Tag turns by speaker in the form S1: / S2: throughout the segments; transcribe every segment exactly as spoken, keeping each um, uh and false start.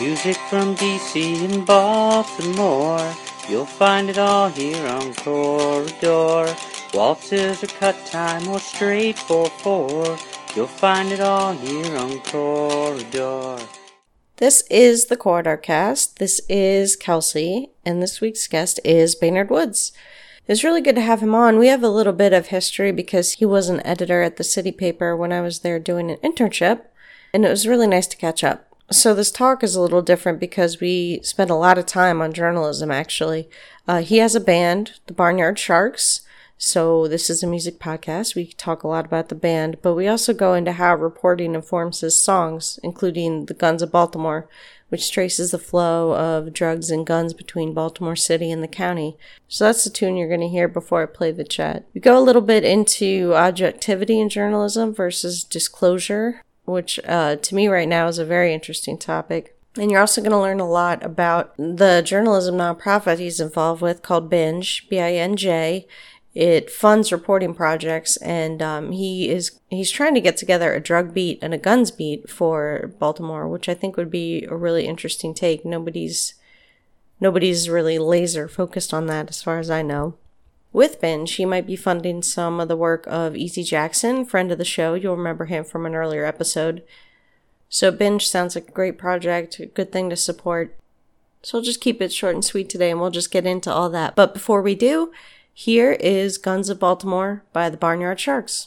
S1: Music from D C and Baltimore, you'll find it all here on Corridor. Waltzes or cut time or straight four four, you'll find it all here on Corridor.
S2: This is the Corridor Cast. This is Kelsey, and this week's guest is Baynard Woods. It's really good to have him on. We have a little bit of history because he was an editor at the City Paper when I was there doing an internship, and it was really nice to catch up. So this talk is a little different because we spent a lot of time on journalism, actually. Uh, he has a band, the Barnyard Sharks. So this is a music podcast. We talk a lot about the band, but we also go into how reporting informs his songs, including The Guns of Baltimore, which traces the flow of drugs and guns between Baltimore City and the county. So that's the tune you're going to hear before I play the chat. We go a little bit into objectivity in journalism versus disclosure, which uh, to me right now is a very interesting topic. And you're also going to learn a lot about the journalism nonprofit he's involved with called Binj, B I N J. It funds reporting projects, and um, he is he's trying to get together a drug beat and a guns beat for Baltimore, which I think would be a really interesting take. Nobody's nobody's really laser focused on that as far as I know. With Binj, he might be funding some of the work of Easy Jackson, friend of the show. You'll remember him from an earlier episode. So Binj sounds like a great project, a good thing to support. So I'll just keep it short and sweet today, and we'll just get into all that. But before we do, here is Guns of Baltimore by the Barnyard Sharks.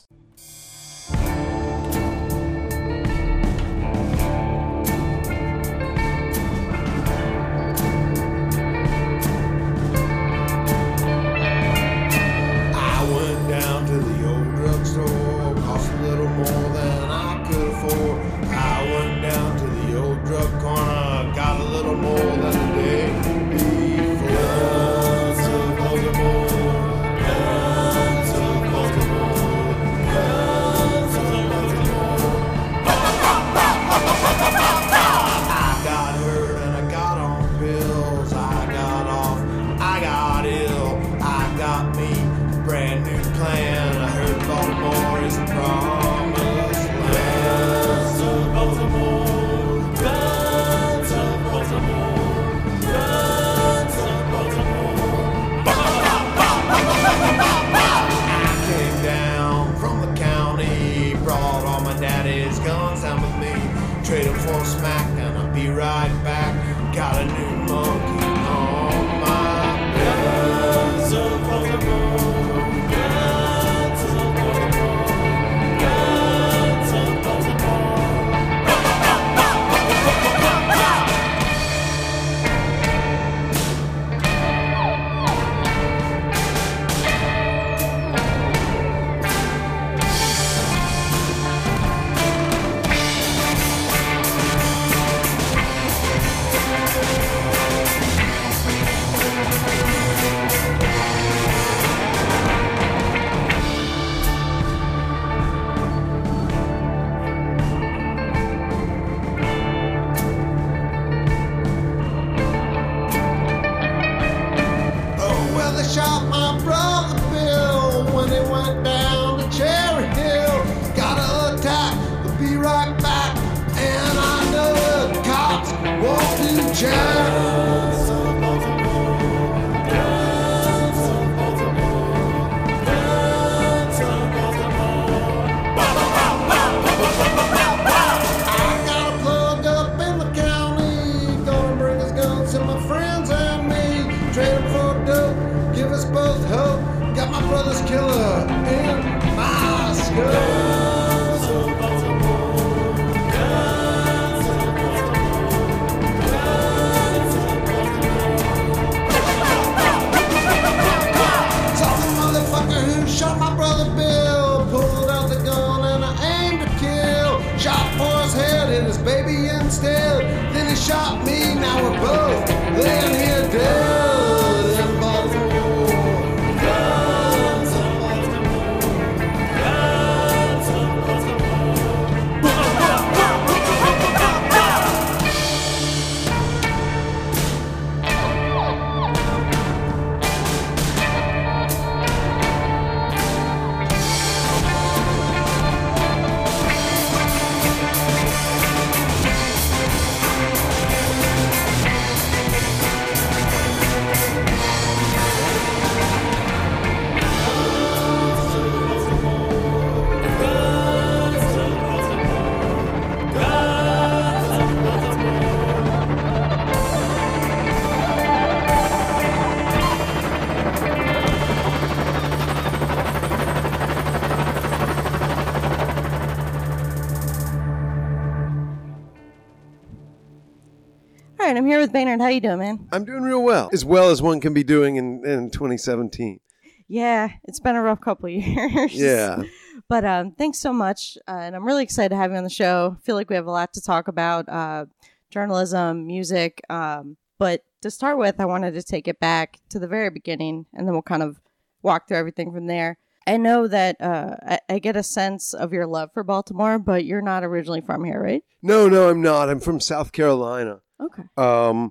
S2: right, I'm here with Baynard. How you doing, man?
S3: I'm doing real well. As well as one can be doing in, in twenty seventeen.
S2: Yeah, it's been a rough couple of years.
S3: Yeah.
S2: But um, thanks so much. Uh, and I'm really excited to have you on the show. I feel like we have a lot to talk about, uh, journalism, music. Um, but to start with, I wanted to take it back to the very beginning, and then we'll kind of walk through everything from there. I know that uh, I, I get a sense of your love for Baltimore, but you're not originally from here, right?
S3: No, no, I'm not. I'm from South Carolina.
S2: Okay.
S3: Um,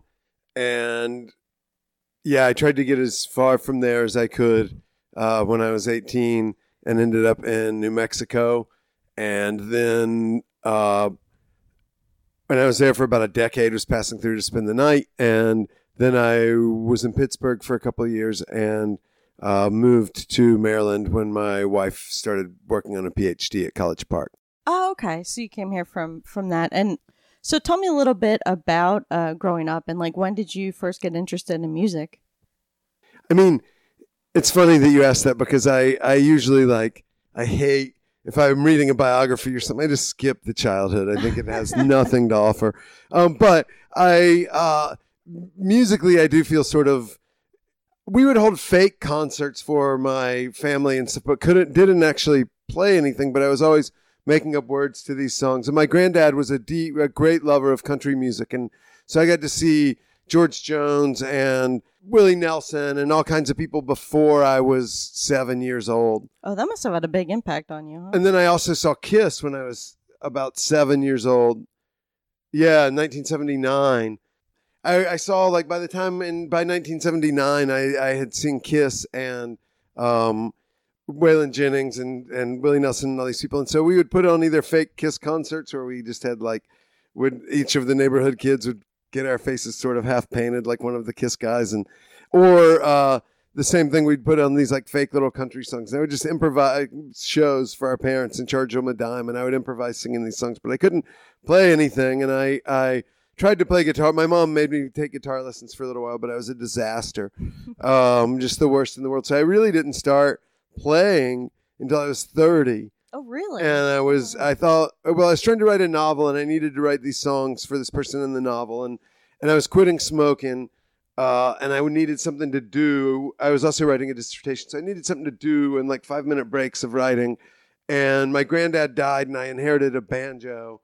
S3: and yeah, I tried to get as far from there as I could uh, when I was eighteen, and ended up in New Mexico. And then uh, when I was there for about a decade, was passing through to spend the night. And then I was in Pittsburgh for a couple of years and Uh, moved to Maryland when my wife started working on a P H D at College Park.
S2: Oh, okay. So you came here from from that. And so tell me a little bit about uh, growing up, and like, when did you first get interested in music?
S3: I mean, it's funny that you asked that, because I, I usually like, I hate, if I'm reading a biography or something, I just skip the childhood. I think it has nothing to offer. Um, but I, uh, musically, I do feel sort of, we would hold fake concerts for my family and stuff, but couldn't, didn't actually play anything. But I was always making up words to these songs. And my granddad was a, deep, a great lover of country music. And so I got to see George Jones and Willie Nelson and all kinds of people before I was seven years old.
S2: Oh, that must have had a big impact on you, huh?
S3: And then I also saw Kiss when I was about seven years old. Yeah, nineteen seventy-nine. I, I saw, like, by the time in by nineteen seventy-nine, I, I had seen Kiss and um, Waylon Jennings and, and Willie Nelson and all these people. And so we would put on either fake Kiss concerts, or we just had, like, would each of the neighborhood kids would get our faces sort of half painted like one of the Kiss guys. And or uh, the same thing, we'd put on these, like, fake little country songs. They would just improvise shows for our parents and charge them a dime. And I would improvise singing these songs, but I couldn't play anything. And I... I tried to play guitar. My mom made me take guitar lessons for a little while, but I was a disaster. Um, just the worst in the world. So I really didn't start playing until I was thirty.
S2: Oh, really?
S3: And I was, I thought, well, I was trying to write a novel, and I needed to write these songs for this person in the novel. And, and I was quitting smoking, uh, and I needed something to do. I was also writing a dissertation, so I needed something to do in like five minute breaks of writing. And my granddad died, and I inherited a banjo.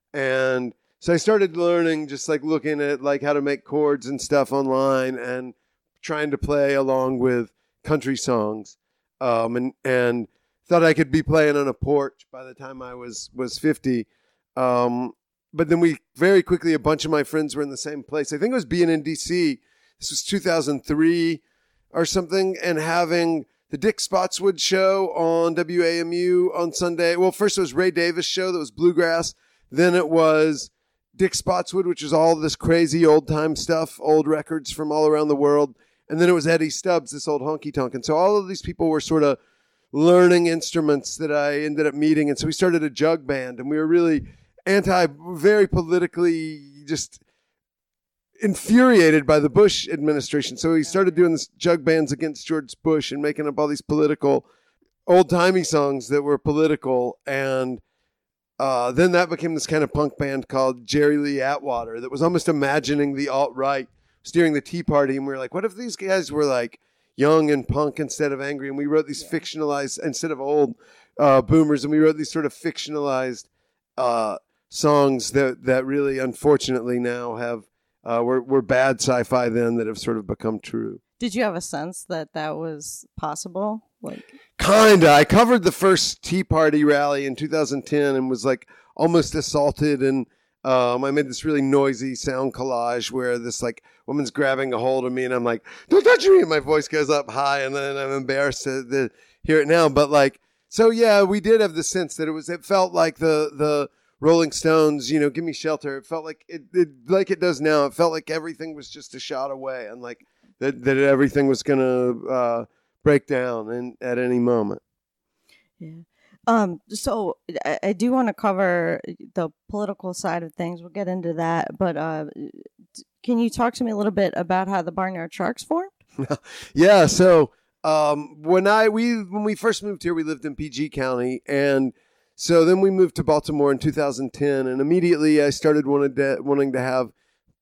S3: And so I started learning, just like looking at like how to make chords and stuff online, and trying to play along with country songs, um, and and thought I could be playing on a porch by the time I was was fifty. Um, but then we very quickly, a bunch of my friends were in the same place. I think it was being in D C. This was two thousand three or something, and having the Dick Spotswood show on W A M U on Sunday. Well, first it was Ray Davis show that was bluegrass. Then it was Dick Spotswood, which is all this crazy old-time stuff, old records from all around the world. And then it was Eddie Stubbs, this old honky-tonk. And so all of these people were sort of learning instruments that I ended up meeting. And so we started a jug band, and we were really anti, very politically just infuriated by the Bush administration. So we started doing this jug bands against George Bush and making up all these political, old-timey songs that were political. And Uh, then that became this kind of punk band called Jerry Lee Atwater that was almost imagining the alt-right. It was during the Tea Party, and we were like, what if these guys were like young and punk instead of angry? And we wrote these yeah. fictionalized, instead of old uh, boomers, and we wrote these sort of fictionalized uh, songs that, that really, unfortunately, now have, uh, were, were bad sci-fi then that have sort of become true.
S2: Did you have a sense that that was possible? Like,
S3: kinda. I covered the first Tea Party rally in two thousand ten and was like almost assaulted, and um, I made this really noisy sound collage where this like woman's grabbing a hold of me, and I'm like, "Don't touch me!" And my voice goes up high, and then I'm embarrassed to, to hear it now. But like, so yeah, we did have the sense that it was. It felt like the the Rolling Stones, you know, "Give Me Shelter." It felt like it, it like it does now. It felt like everything was just a shot away, and like that that everything was gonna uh, break down and at any moment.
S2: Yeah. Um. So I, I do want to cover the political side of things. We'll get into that, but uh, can you talk to me a little bit about how the Barnyard Sharks formed?
S3: Yeah. So um, when I we when we first moved here, we lived in P G County, and so then we moved to Baltimore in two thousand ten, and immediately I started wanted to, wanting to have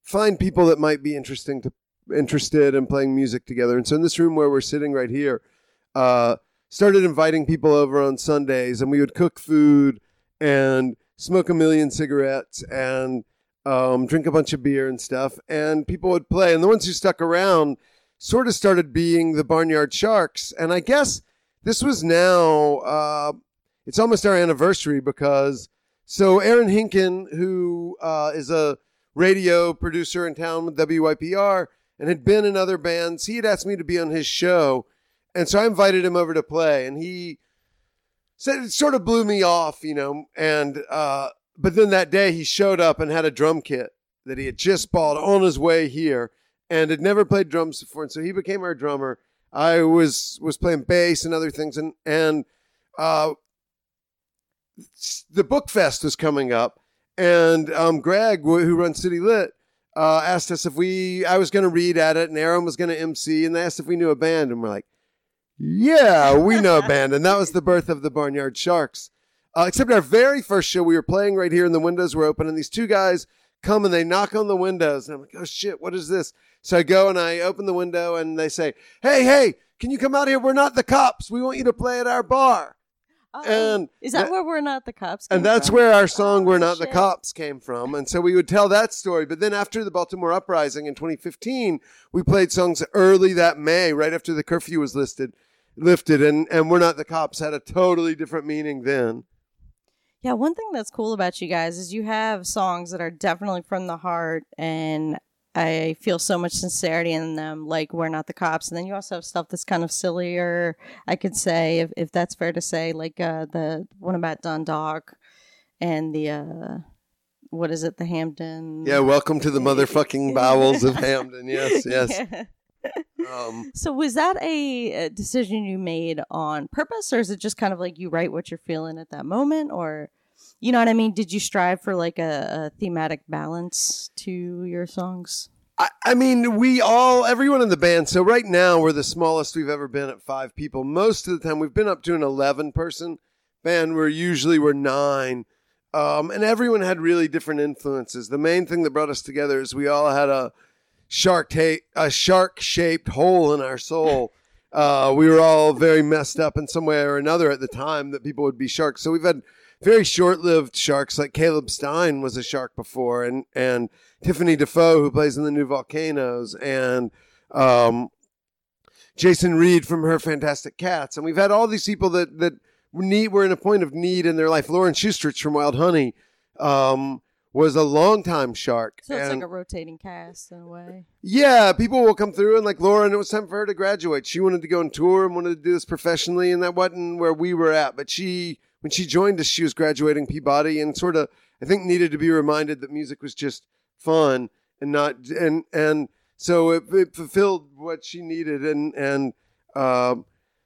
S3: find people that might be interesting to interested in playing music together. And so in this room where we're sitting right here, uh, started inviting people over on Sundays, and we would cook food and smoke a million cigarettes and um, drink a bunch of beer and stuff. And people would play. And the ones who stuck around sort of started being the Barnyard Sharks. And I guess this was now, uh, it's almost our anniversary because, so Aaron Hinken, who uh, is a radio producer in town with W Y P R and had been in other bands, he had asked me to be on his show. And so I invited him over to play, and he said it sort of blew me off, you know. And uh, but then that day he showed up and had a drum kit that he had just bought on his way here, and had never played drums before. And so he became our drummer. I was was playing bass and other things, and and uh, the Book Fest was coming up, and um, Greg, who runs City Lit, uh, asked us if we. I was going to read at it, and Aaron was going to M C, and they asked if we knew a band, and we're like, yeah, we know a band. And that was the birth of the Barnyard Sharks. Uh, except our very first show, we were playing right here and the windows were open. And these two guys come and they knock on the windows. And I'm like, oh, shit, what is this? So I go and I open the window and they say, hey, hey, can you come out here? We're not the cops. We want you to play at our bar.
S2: Oh,
S3: and
S2: is that, that where We're Not the Cops came
S3: And that's
S2: from?
S3: where our song
S2: oh,
S3: We're Not
S2: shit.
S3: the Cops came from. And so we would tell that story. But then after the Baltimore Uprising in twenty fifteen, we played songs early that May, right after the curfew was listed. lifted and and We're Not the Cops had a totally different meaning then.
S2: Yeah, one thing that's cool about you guys is you have songs that are definitely from the heart, and I feel so much sincerity in them, like We're Not the Cops. And then you also have stuff that's kind of sillier, I could say, if, if that's fair to say, like uh, the one about Dundalk and the uh what is it, the Hampden?
S3: Yeah, welcome to the motherfucking bowels of Hampden. Yes, yes.
S2: Yeah.
S3: Um,
S2: so was that a, a decision you made on purpose, or is it just kind of like you write what you're feeling at that moment, or you know what I mean? Did you strive for like a, a thematic balance to your songs?
S3: I, I mean, we all, everyone in the band. So right now we're the smallest we've ever been at five people. Most of the time we've been up to an eleven person band where usually we're nine. Um, and everyone had really different influences. The main thing that brought us together is we all had a shark ta- a shark shaped hole in our soul. Uh, we were all very messed up in some way or another at the time that people would be sharks. So we've had very short lived sharks, like Caleb Stein was a shark before, and, and Tiffany Defoe, who plays in the New Volcanoes, and um, Jason Reed from Her Fantastic Cats. And we've had all these people that, that need, were in a point of need in their life. Lauren Schustrich from Wild Honey, um, was a longtime shark.
S2: So it's
S3: and,
S2: like a rotating cast in a way.
S3: Yeah, people will come through, and like Lauren, it was time for her to graduate. She wanted to go on tour and wanted to do this professionally, and that wasn't where we were at. But she, when she joined us, she was graduating Peabody, and sort of, I think, needed to be reminded that music was just fun and not, and and so it, it fulfilled what she needed, and and. Um,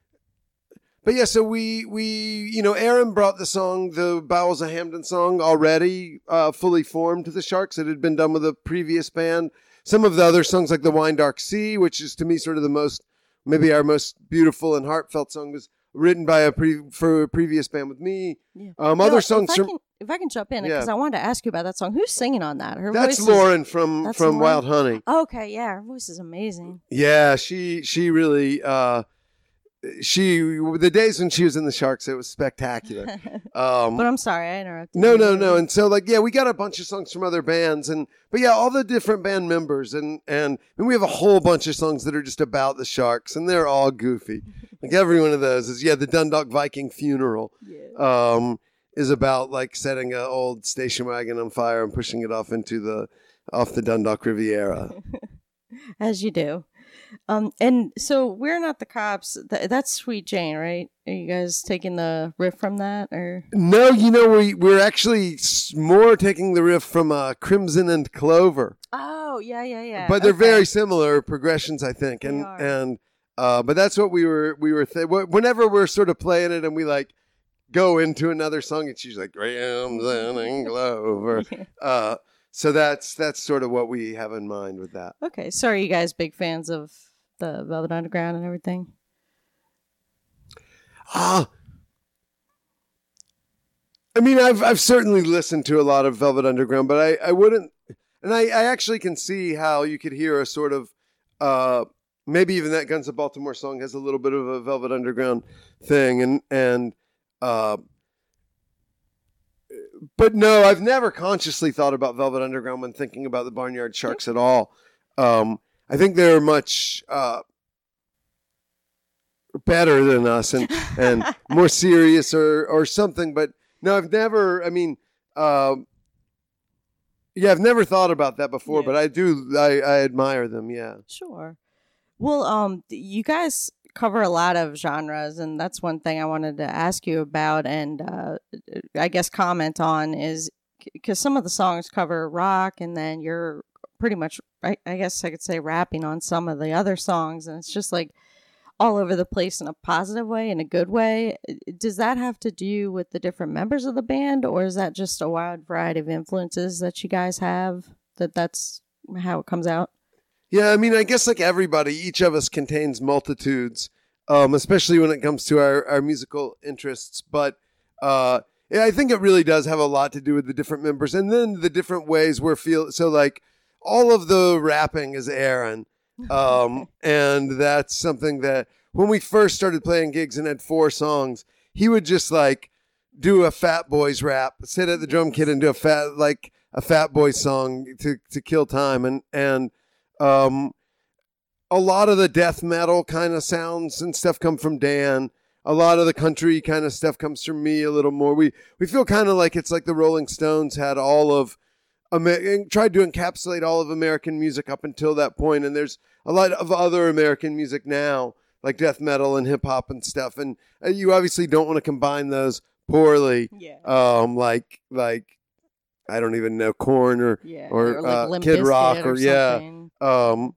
S3: But yeah, so we, we, you know, Aaron brought the song, the Bowels of Hampden song, already uh, fully formed to the Sharks. It had been done with a previous band. Some of the other songs, like The Wine Dark Sea, which is to me sort of the most, maybe our most beautiful and heartfelt song, was written by a pre, for a previous band with me.
S2: Yeah.
S3: Um,
S2: No,
S3: other
S2: if
S3: songs
S2: I
S3: from,
S2: can, if I can jump in,
S3: Yeah.
S2: because I wanted to ask you about that song. Who's singing on that? Her
S3: that's
S2: voice
S3: Lauren from,
S2: that's
S3: from
S2: Lauren?
S3: Wild Honey.
S2: Is, okay, yeah, her voice is amazing.
S3: Yeah, she, she really, uh, she, the days when she was in the Sharks, it was spectacular. Um,
S2: But I'm sorry, I interrupted.
S3: No,
S2: you.
S3: no, no. And so, like, yeah, we got a bunch of songs from other bands, and but yeah, all the different band members, and and, and we have a whole bunch of songs that are just about the Sharks, and they're all goofy. Like every one of those is yeah, the Dundalk Viking funeral,
S2: Yeah.
S3: um, is about like setting an old station wagon on fire and pushing it off into the off the Dundalk Riviera.
S2: As you do. Um, and so We're Not the Cops. Th- that's Sweet Jane, right? Are you guys taking the riff from that, or?
S3: No, you know, we we're actually s- more taking the riff from uh, Crimson and Clover.
S2: Oh, yeah, yeah, yeah.
S3: But they're
S2: Okay.
S3: very similar progressions, I think,
S2: They
S3: and
S2: are.
S3: and uh, but that's what we were we were th- whenever we're sort of playing it and we like go into another song, it's usually like Crimson and Clover. Uh, so that's that's sort of what we have in mind with that.
S2: Okay, so are you guys big fans of the Velvet Underground and everything?
S3: Ah, I mean, I've I've certainly listened to a lot of Velvet Underground, but I, I wouldn't. and I, I actually can see how you could hear a sort of uh, maybe even that Guns of Baltimore song has a little bit of a Velvet Underground thing, and and uh, but no, I've never consciously thought about Velvet Underground when thinking about the Barnyard Sharks at all. Um, I think they're much uh, better than us and, and more serious or, or something. But no, I've never, I mean, uh, yeah, I've never thought about that before, yeah. But I do, I, I admire them. Yeah.
S2: Sure. Well, um, you guys cover a lot of genres, and that's one thing I wanted to ask you about and uh, I guess comment on is because some of the songs cover rock and then you're pretty much, I, I guess I could say, rapping on some of the other songs, and it's just like all over the place in a positive way, in a good way. Does that have to do with the different members of the band, or is that just a wide variety of influences that you guys have, that that's how it comes out?
S3: Yeah, I mean, I guess like everybody, each of us contains multitudes, um, especially when it comes to our, our musical interests. But uh, yeah, I think it really does have a lot to do with the different members and then the different ways we're feel. So like all of the rapping is Aaron. Um, and that's something that when we first started playing gigs and had four songs, he would just like do a Fat Boys rap, sit at the drum kit and do a fat, like a Fat Boys song to, to kill time. And, and, Um, a lot of the death metal kind of sounds and stuff come from Dan. A lot of the country kind of stuff comes from me a little more. We we feel kind of like it's like the Rolling Stones had all of, Amer- tried to encapsulate all of American music up until that point. And there's a lot of other American music now, like death metal and hip hop and stuff. And uh, you obviously don't want to combine those poorly.
S2: Yeah.
S3: Um, like, like, I don't even know, Korn or,
S2: yeah.
S3: or,
S2: or like
S3: uh, Kid Rock or,
S2: or
S3: yeah. Um,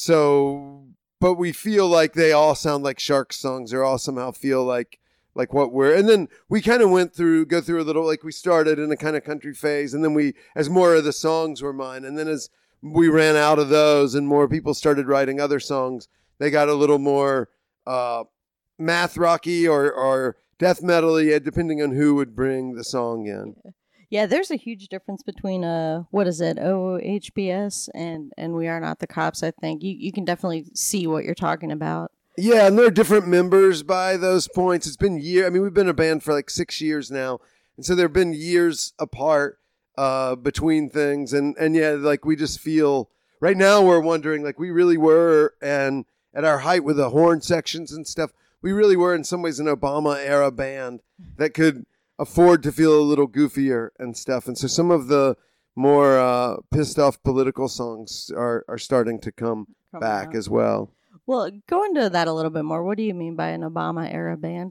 S3: so, but we feel like they all sound like Sharks songs. They all somehow feel like, like what we're, and then we kind of went through, go through a little, like we started in a kind of country phase, and then we, as more of the songs were mine, and then as we ran out of those and more people started writing other songs, they got a little more, uh, math rocky or, or death metal-y, depending on who would bring the song in.
S2: Yeah. Yeah, there's a huge difference between uh what is it, O H B S and and We Are Not the Cops. I think you you can definitely see what you're talking about.
S3: Yeah, and there are different members by those points. It's been years. I mean, we've been a band for like six years now, and so there have been years apart uh, between things. And and yeah, like we just feel right now we're wondering like we really were, and at our height with the horn sections and stuff, we really were in some ways an Obama era band that could afford to feel a little goofier and stuff. And so some of the more uh, pissed off political songs are, are starting to come Coming back out. As well.
S2: Well, go into that a little bit more. What do you mean by an Obama era band?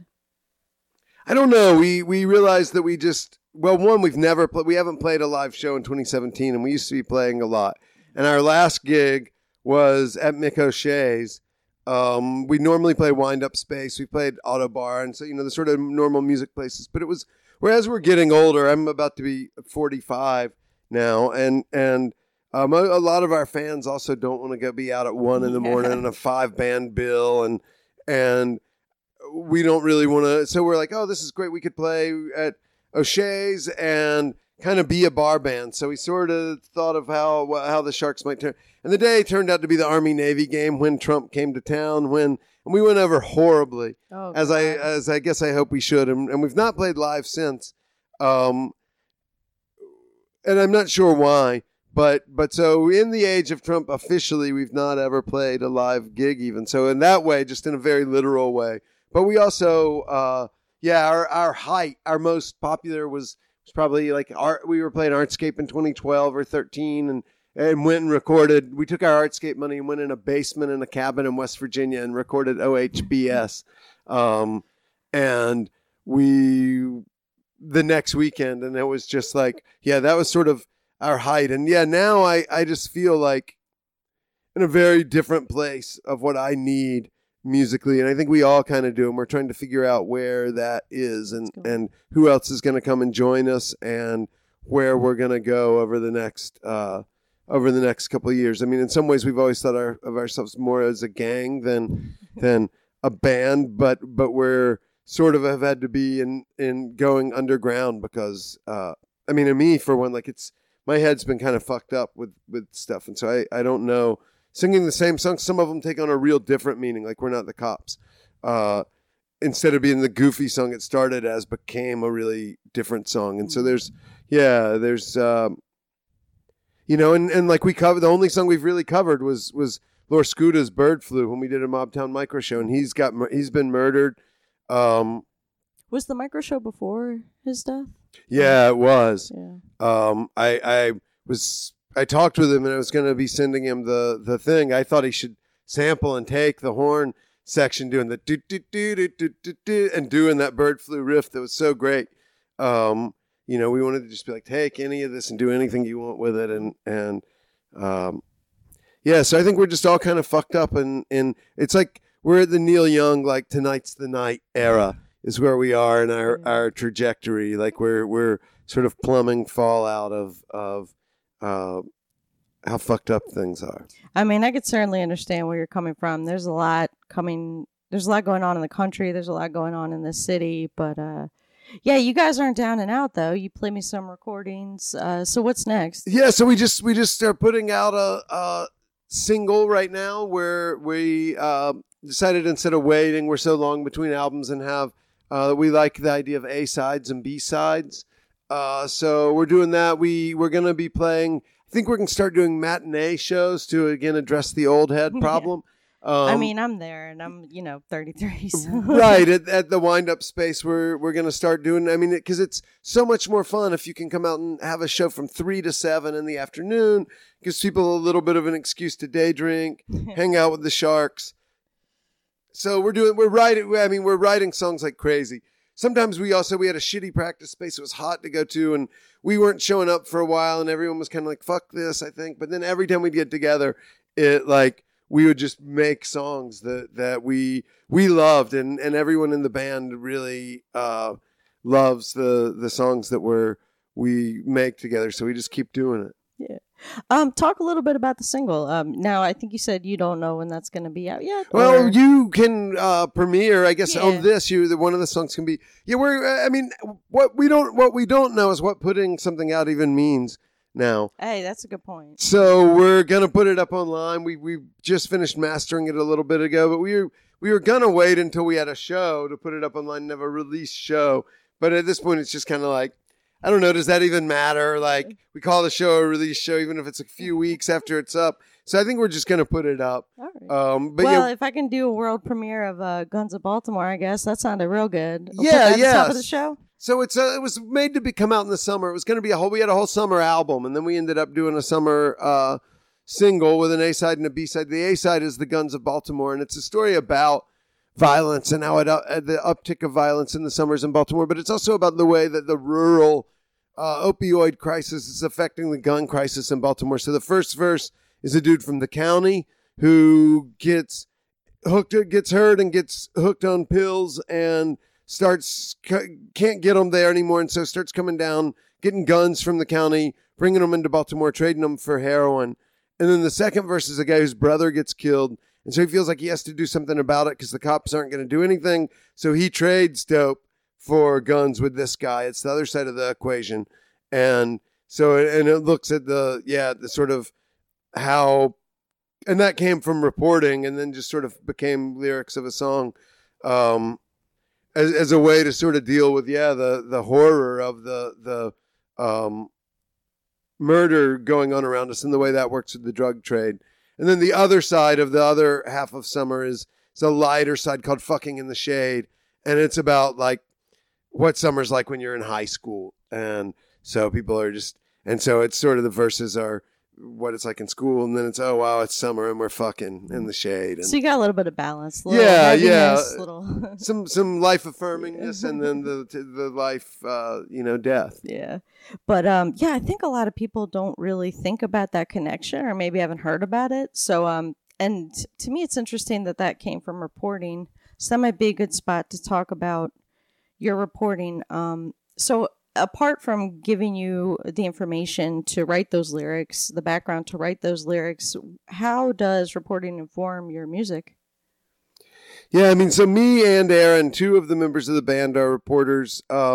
S3: I don't know. We we realized that we just, well, one, we've never played, we haven't played a live show in twenty seventeen, and we used to be playing a lot. And our last gig was at Mick O'Shea's. Um, we normally play Wind Up Space. We played Auto Bar, and so, you know, the sort of normal music places. But it was, whereas we're getting older, I'm about to be forty-five now, and and um, a, a lot of our fans also don't want to go be out at one in the morning on a five band bill, and and we don't really want to. So we're like, oh, this is great. We could play at O'Shea's and kind of be a bar band. So we sort of thought of how how the Sharks might turn. And the day turned out to be the Army-Navy game when Trump came to town, when and we went over horribly,
S2: oh,
S3: as I as I guess I hope we should. And, and we've not played live since. Um, and I'm not sure why. But but so in the age of Trump, officially, we've not ever played a live gig even. So in that way, just in a very literal way. But we also, uh, yeah, our, our height, our most popular was, was probably like art. We were playing Artscape in twenty twelve or thirteen, and and went and recorded. We took our Artscape money and went in a basement in a cabin in West Virginia and recorded O H B S. Um, and we, the next weekend, and it was just like, yeah, that was sort of our height. And yeah, now I, I just feel like in a very different place of what I need musically. And I think we all kind of do. And we're trying to figure out where that is and, and who else is going to come and join us and where we're going to go over the next, uh, over the next couple of years. I mean, in some ways, we've always thought our, of ourselves more as a gang than than a band, but but we're sort of have had to be in, in going underground because, uh, I mean, and me, for one, like it's my head's been kind of fucked up with, with stuff. And so I, I don't know. Singing the same songs, some of them take on a real different meaning, like We're Not the Cops. Uh, instead of being the goofy song it started as, became a really different song. And so there's, yeah, there's, um, you know, and, and like we covered, the only song we've really covered was was Lor Scuda's Bird Flu when we did a Mobtown Micro Show, and he's got he's been murdered. Um,
S2: was the Micro Show before his death?
S3: Yeah, it was.
S2: Yeah.
S3: Um, I I was I talked with him, and I was going to be sending him the the thing. I thought he should sample and take the horn section, doing the do do do do do do do, and doing that Bird Flu riff that was so great. Um, you know, we wanted to just be like, take any of this and do anything you want with it, and and um, yeah. So I think we're just all kind of fucked up, and and it's like we're at the Neil Young, like Tonight's the Night era is where we are in our, our trajectory. Like we're we're sort of plumbing fallout of of uh, how fucked up things are.
S2: I mean, I could certainly understand where you're coming from. There's a lot coming. There's a lot going on in the country. There's a lot going on in the city, but. Uh, Yeah, you guys aren't down and out though. You play me some recordings. Uh, so what's next?
S3: Yeah, so we just we just are putting out a, a single right now where we uh, decided instead of waiting, we're so long between albums, and have uh, we like the idea of A sides and B sides. Uh, so we're doing that. We we're gonna be playing. I think we're gonna start doing matinee shows to again address the old head problem.
S2: Yeah.
S3: Um,
S2: I mean, I'm there, and I'm, you know, thirty-three. So.
S3: Right, at, at the wind-up space, we're, we're going to start doing, I mean, because it, it's so much more fun if you can come out and have a show from three to seven in the afternoon. Gives people a little bit of an excuse to day drink, hang out with the Sharks. So we're doing, we're writing, I mean, we're writing songs like crazy. Sometimes we also, we had a shitty practice space. It was hot to go to, and we weren't showing up for a while, and everyone was kind of like, fuck this, I think. But then every time we'd get together, it like, we would just make songs that, that we we loved, and, and everyone in the band really uh, loves the the songs that we're we make together. So we just keep doing it.
S2: Yeah. Um. Talk a little bit about the single. Um. Now, I think you said you don't know when that's going to be out yet. Or...
S3: Well, you can uh, premiere, I guess,
S2: yeah.
S3: on this. You one of the songs can be. Yeah, we're. I mean, what we don't what we don't know is what putting something out even means. Now.
S2: Hey, that's a good point.
S3: So we're gonna put it up online. We we just finished mastering it a little bit ago, but we were we were gonna wait until we had a show to put it up online and have a release show. But at this point, it's just kind of like, I don't know. Does that even matter? Like, we call the show a release show, even if it's a few weeks after it's up. So I think we're just gonna put it up.
S2: All right.
S3: Um, but
S2: well,
S3: yeah,
S2: if I can do a world premiere of uh, Guns of Baltimore, I guess that sounded real good. We'll
S3: yeah,
S2: put that at
S3: yeah.
S2: the top of the show.
S3: So it's uh, it was made to be come out in the summer. It was going to be a whole. We had a whole summer album, and then we ended up doing a summer uh, single with an A side and a B side. The A side is the Guns of Baltimore, and it's a story about violence and how it uh, the uptick of violence in the summers in Baltimore. But it's also about the way that the rural uh, opioid crisis is affecting the gun crisis in Baltimore. So the first verse is a dude from the county who gets hooked, gets hurt, and gets hooked on pills, and starts can't get them there anymore, and so starts coming down, getting guns from the county, bringing them into Baltimore, trading them for heroin. And then the second verse is a guy whose brother gets killed, and so he feels like he has to do something about it because the cops aren't going to do anything. So he trades dope for guns with this guy. It's the other side of the equation, and so and it looks at the yeah the sort of how, and that came from reporting, and then just sort of became lyrics of a song. Um, As, as a way to sort of deal with, yeah, the, the horror of the the um, murder going on around us and the way that works with the drug trade. And then the other side of the other half of summer is, is a lighter side called Fucking in the Shade. And it's about, like, what summer's like when you're in high school. And so people are just, and so it's sort of the verses are what it's like in school, and then it's, oh wow, it's summer and we're fucking in the shade. And
S2: so you got a little bit of balance. A little
S3: yeah, yeah.
S2: Little
S3: some some life affirmingness, and then the the life, uh, you know, death.
S2: Yeah, but um, yeah, I think a lot of people don't really think about that connection, or maybe haven't heard about it. So um, and to me, it's interesting that that came from reporting. So that might be a good spot to talk about your reporting. Um, so. Apart from giving you the information to write those lyrics, the background to write those lyrics, how does reporting inform your music?
S3: Yeah, I mean, so me and Aaron, two of the members of the band, are reporters. Um,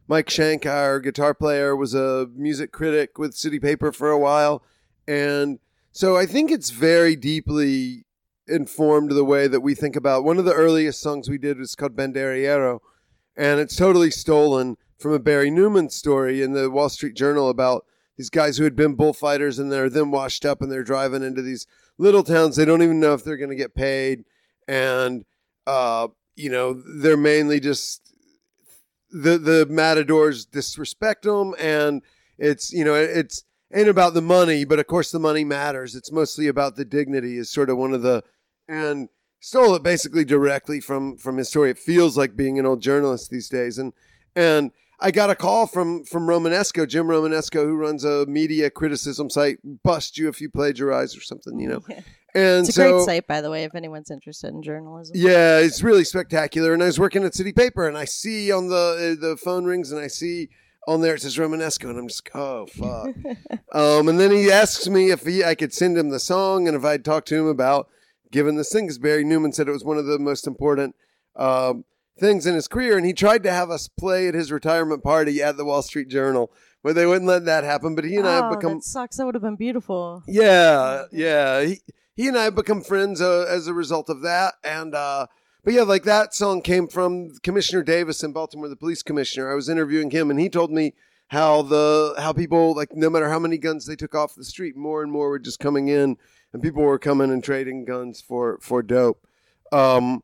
S3: Mike Shank, our guitar player, was a music critic with City Paper for a while. And so I think it's very deeply informed the way that we think about. One of the earliest songs we did was called Banderillero, and it's totally stolen from a Barry Newman story in the Wall Street Journal about these guys who had been bullfighters and they're then washed up and they're driving into these little towns. They don't even know if they're going to get paid. And, uh, you know, they're mainly just, the, the matadors disrespect them. And it's, you know, it's ain't about the money, but of course the money matters. It's mostly about the dignity is sort of one of the, and stole it basically directly from, from his story. It feels like being an old journalist these days. And, and, I got a call from from Romanesco, Jim Romanesco, who runs a media criticism site. Bust you if you plagiarize or something, you know.
S2: Yeah.
S3: And
S2: it's a
S3: so,
S2: great site, by the way, if anyone's interested in journalism.
S3: Yeah, it's really spectacular. And I was working at City Paper, and I see on the the phone rings, and I see on there it says Romanesco, and I'm just oh fuck. um, and then he asks me if he I could send him the song, and if I'd talk to him about giving this thing, because Barry Newman said it was one of the most important. Um, things in his career, and he tried to have us play at his retirement party at the Wall Street Journal, where they wouldn't let that happen. But he and
S2: oh,
S3: I have become
S2: that sucks. That would have been beautiful.
S3: Yeah, yeah. He he and I have become friends uh, as a result of that. And uh, but yeah, like that song came from Commissioner Davis in Baltimore, the police commissioner. I was interviewing him, and he told me how the how people, like, no matter how many guns they took off the street, more and more were just coming in, and people were coming and trading guns for for dope. Um,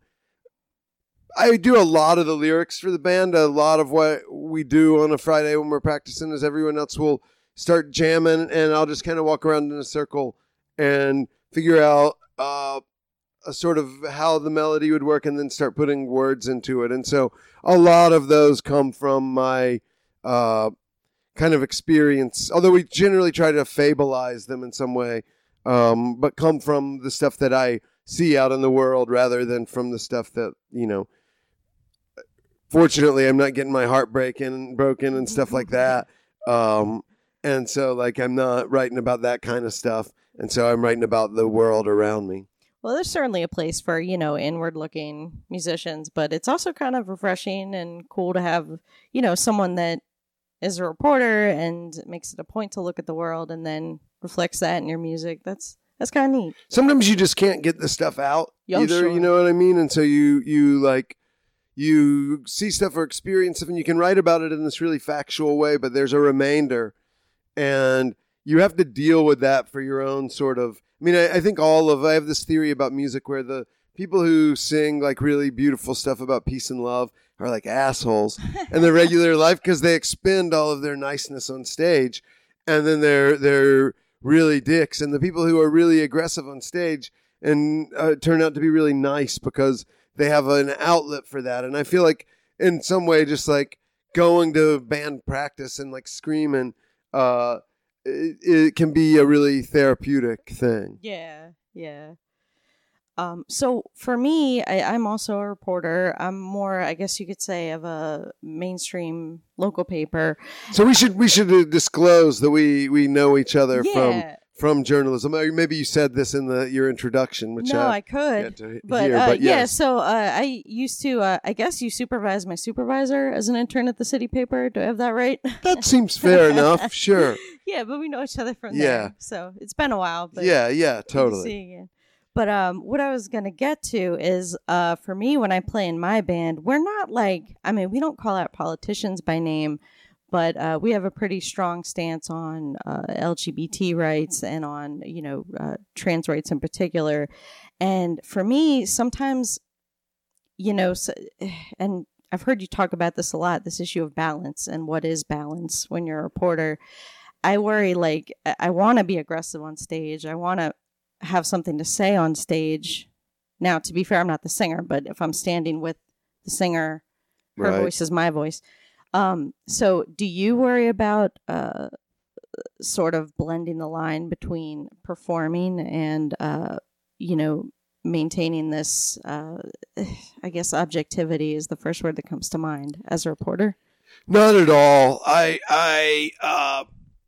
S3: I do a lot of the lyrics for the band. A lot of what we do on a Friday when we're practicing is everyone else will start jamming, and I'll just kind of walk around in a circle and figure out uh, a sort of how the melody would work and then start putting words into it. And so a lot of those come from my uh, kind of experience, although we generally try to fableize them in some way, um, but come from the stuff that I see out in the world rather than from the stuff that, you know, fortunately, I'm not getting my heart breaking, broken and stuff like that. Um, and so, like, I'm not writing about that kind of stuff. And so I'm writing about the world around me.
S2: Well, there's certainly a place for, you know, inward-looking musicians, but it's also kind of refreshing and cool to have, you know, someone that is a reporter and makes it a point to look at the world and then reflects that in your music. That's that's kind of neat.
S3: Sometimes you just can't get the stuff out
S2: Oh,
S3: either,
S2: sure.
S3: you know what I mean? And so you, you like... You see stuff or experience stuff, and you can write about it in this really factual way, but there's a remainder, and you have to deal with that for your own sort of. I mean, I, I think all of I have this theory about music where the people who sing like really beautiful stuff about peace and love are like assholes in their regular life because they expend all of their niceness on stage, and then they're they're really dicks. And the people who are really aggressive on stage and uh, turn out to be really nice because they have an outlet for that. And I feel like in some way, just like going to band practice and like screaming, uh, it, it can be a really therapeutic thing.
S2: Yeah, yeah. Um, so for me, I, I'm also a reporter. I'm more, I guess you could say, of a mainstream local paper.
S3: So we should we should uh, disclose that we, we know each other
S2: Yeah.
S3: from from journalism. Or maybe you said this in the your introduction, which
S2: No,
S3: I,
S2: I could.
S3: yet to
S2: But,
S3: hear,
S2: uh,
S3: but
S2: yeah,
S3: yes.
S2: so uh, I used to, uh, I guess you supervised my supervisor as an intern at the City Paper. Do I have that right?
S3: That seems fair enough. Sure.
S2: Yeah, but we know each other from
S3: Yeah.
S2: there. So it's been a while. But
S3: Yeah, yeah,
S2: good to
S3: totally.
S2: see you again. But um, what I was going to get to is uh, for me, when I play in my band, we're not like, I mean, we don't call out politicians by name, but uh, we have a pretty strong stance on uh, L G B T rights and on, you know, uh, trans rights in particular. And for me, sometimes, you know, so, and I've heard you talk about this a lot, this issue of balance and what is balance when you're a reporter. I worry, like, I- I want to be aggressive on stage. I want to have something to say on stage. Now, to be fair, I'm not the singer, but if I'm standing with the singer, her
S3: Right.
S2: voice is my voice. Um, so do you worry about uh, sort of blending the line between performing and, uh, you know, maintaining this, uh, I guess objectivity is the first word that comes to mind as a reporter?
S3: Not at all. I I uh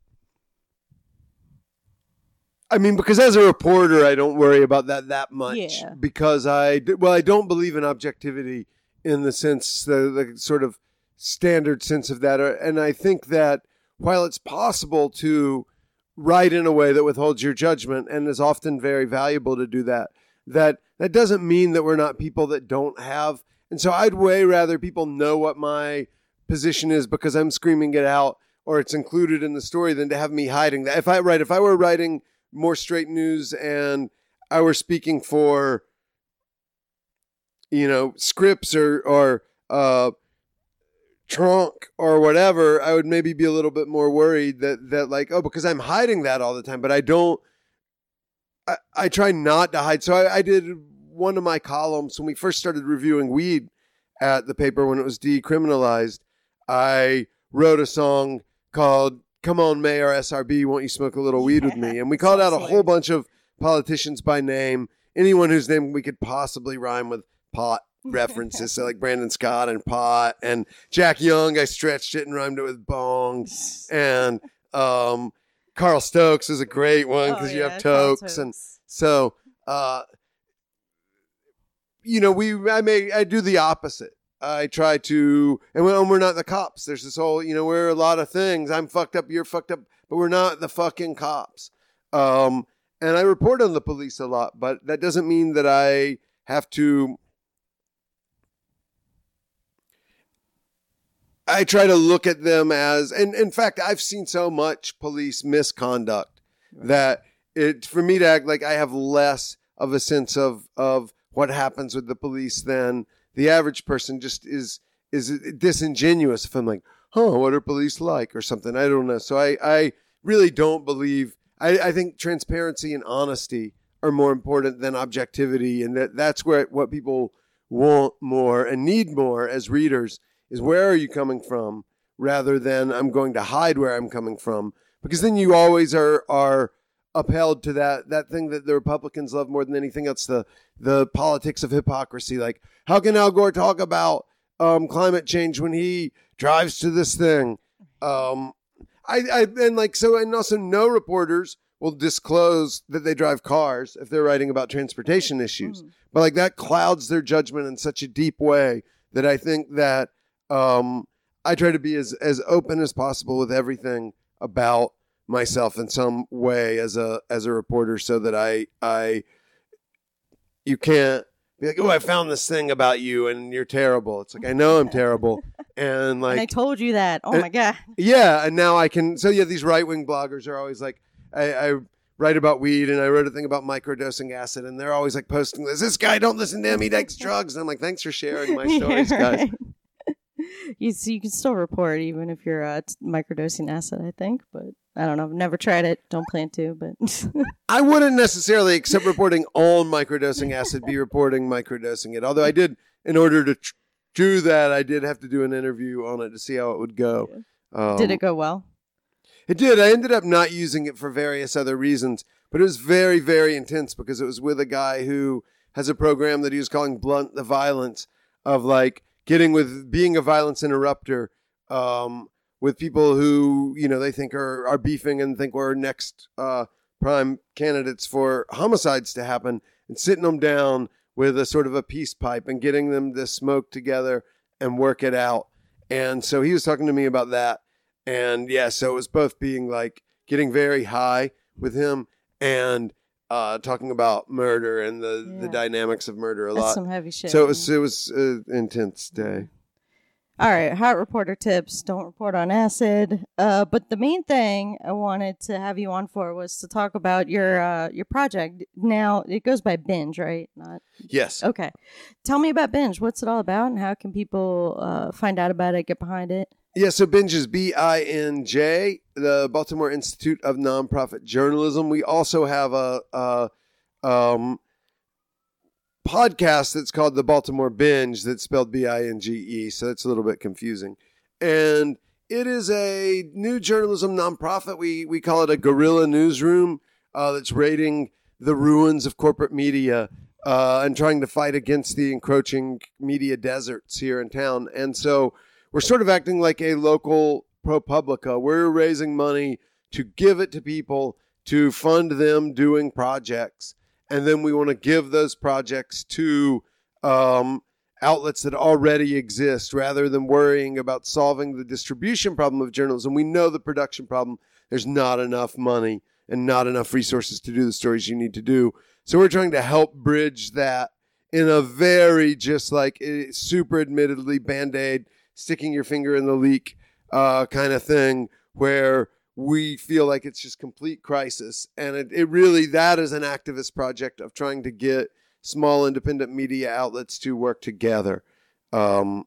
S3: I mean, because as a reporter, I don't worry about that that much.
S2: Yeah.
S3: Because I, well, I don't believe in objectivity in the sense, the, the sort of standard sense of that. And I think that while it's possible to write in a way that withholds your judgment, and is often very valuable to do that, that that doesn't mean that we're not people that don't have. And so I'd way rather people know what my position is because I'm screaming it out or it's included in the story than to have me hiding that. If I write, if I were writing more straight news and I were speaking for, you know, Scripps or, or, uh, Trunk or whatever, I would maybe be a little bit more worried that, that like, oh, because I'm hiding that all the time, but I don't, I, I try not to hide. So I, I did one of my columns when we first started reviewing weed at the paper when it was decriminalized. I wrote a song called Come On Mayor S R B, Won't You Smoke a Little Weed With Me? And we called out a whole bunch of politicians by name, anyone whose name we could possibly rhyme with pot references. So like Brandon Scott and pot, and Jack Young, I stretched it and rhymed it with bong. And um, Carl Stokes is a great one because oh, you yeah, have tokes. And so, uh, you know, we, I may, I do the opposite. I try to, and when we're not the cops, there's this whole, you know, we're a lot of things. I'm fucked up, you're fucked up, but we're not the fucking cops. Um, and I report on the police a lot, but that doesn't mean that I have to, I try to look at them as, and in fact, I've seen so much police misconduct right. that it, for me to act like I have less of a sense of, of what happens with the police than the average person just is, is disingenuous if I'm like, huh, what are police like or something? I don't know. So I, I really don't believe, I, I think transparency and honesty are more important than objectivity. And that that's where what people want more and need more as readers is where are you coming from rather than I'm going to hide where I'm coming from, because then you always are, are upheld to that, that thing that the Republicans love more than anything else, the, the politics of hypocrisy. Like, how can Al Gore talk about um, climate change when he drives to this thing? Um, I, I, and like, so, and also no reporters will disclose that they drive cars if they're writing about transportation issues, mm. but like that clouds their judgment in such a deep way that I think that, um, I try to be as, as open as possible with everything about myself in some way as a, as a reporter, so that I, I, you can't be like, oh, I found this thing about you and you're terrible. It's like, I know I'm terrible. And like,
S2: and I told you that. Oh and, my God.
S3: Yeah. And now I can, so yeah, these right wing bloggers are always like, I, I write about weed and I wrote a thing about microdosing acid and they're always like posting this, this guy, don't listen to him, he takes drugs. And I'm like, thanks for sharing my stories, yeah, right. guys.
S2: You see, you can still report even if you're uh, microdosing acid, I think, but I don't know. I've never tried it. Don't plan to, but
S3: I wouldn't necessarily, except reporting on microdosing acid, be reporting microdosing it. Although I did, in order to tr- do that, I did have to do an interview on it to see how it would go. Um,
S2: did it go well?
S3: It did. I ended up not using it for various other reasons, but it was very, very intense because it was with a guy who has a program that he was calling Blunt the Violence, of like getting with being a violence interrupter, um, with people who, you know, they think are, are beefing and think we're next uh, prime candidates for homicides to happen, and sitting them down with a sort of a peace pipe and getting them to smoke together and work it out. And so he was talking to me about that. And yeah, so it was both being like getting very high with him and uh, talking about murder and the, yeah. the dynamics of murder a
S2: That's
S3: lot.
S2: Some heavy shit.
S3: So it was, it was an intense day.
S2: All right, hot reporter tips. Don't report on acid. Uh, but the main thing I wanted to have you on for was to talk about your uh, your project. Now, it goes by Binge, right? Not
S3: Yes.
S2: Okay. Tell me about Binge. What's it all about, and how can people uh, find out about it, get behind it?
S3: Yeah, so Binge is B I N J, the Baltimore Institute of Nonprofit Journalism. We also have a, a um, podcast that's called the Baltimore Binge, that's spelled B I N G E, so it's a little bit confusing. And it is a new journalism nonprofit. We we call it a guerrilla newsroom uh, that's raiding the ruins of corporate media uh, and trying to fight against the encroaching media deserts here in town. And so we're sort of acting like a local ProPublica. We're raising money to give it to people to fund them doing projects. And then we want to give those projects to um, outlets that already exist rather than worrying about solving the distribution problem of journalism. We know the production problem. There's not enough money and not enough resources to do the stories you need to do. So we're trying to help bridge that in a very just like super admittedly Band-Aid, sticking your finger in the leak uh, kind of thing where we feel like it's just complete crisis. And it, it really, that is an activist project of trying to get small independent media outlets to work together. Um,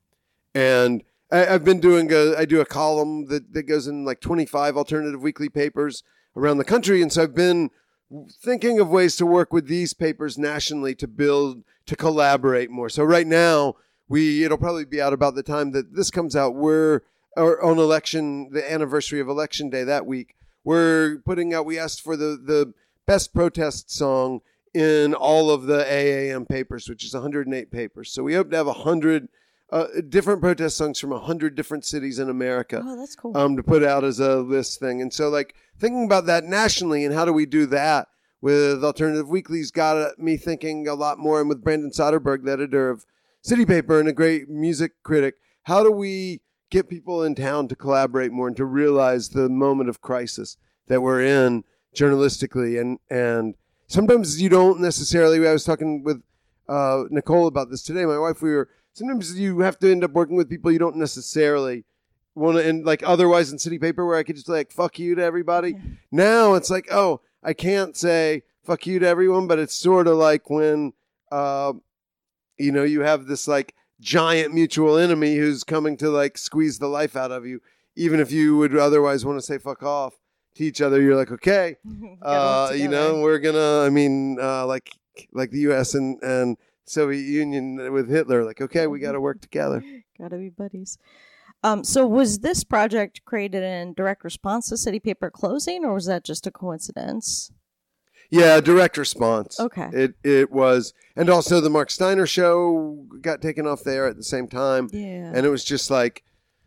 S3: and I, I've been doing a, I do a column that, that goes in like twenty-five alternative weekly papers around the country. And so I've been thinking of ways to work with these papers nationally to build, to collaborate more. So right now, we, it'll probably be out about the time that this comes out. We're, or on election, the anniversary of Election Day that week, we're putting out, we asked for the, the best protest song in all of the A A M papers, which is one hundred eight papers. So we hope to have one hundred uh, different protest songs from one hundred different cities in America.
S2: Oh, that's cool.
S3: Um, to put out as a list thing. And so like thinking about that nationally and how do we do that with Alternative Weekly's got me thinking a lot more. And with Brandon Soderberg, the editor of City Paper and a great music critic, how do we get people in town to collaborate more and to realize the moment of crisis that we're in journalistically? And, and sometimes you don't necessarily, I was talking with uh, Nicole about this today, my wife, we were, sometimes you have to end up working with people you don't necessarily want to, and like otherwise in City Paper where I could just like, fuck you to everybody. Yeah. Now it's like, oh, I can't say fuck you to everyone, but it's sort of like when, uh, you know, you have this like giant mutual enemy who's coming to like squeeze the life out of you, even if you would otherwise want to say fuck off to each other. You're like, okay, uh, you know, we're gonna, I mean, uh, like, like the U S and, and Soviet Union with Hitler, like, okay, we got to work together.
S2: Gotta be buddies. Um, so was this project created in direct response to City Paper closing, or was that just a coincidence?
S3: Yeah, direct response.
S2: Okay.
S3: It it was, and also the Mark Steiner show got taken off there at the same time.
S2: Yeah.
S3: And it was just like,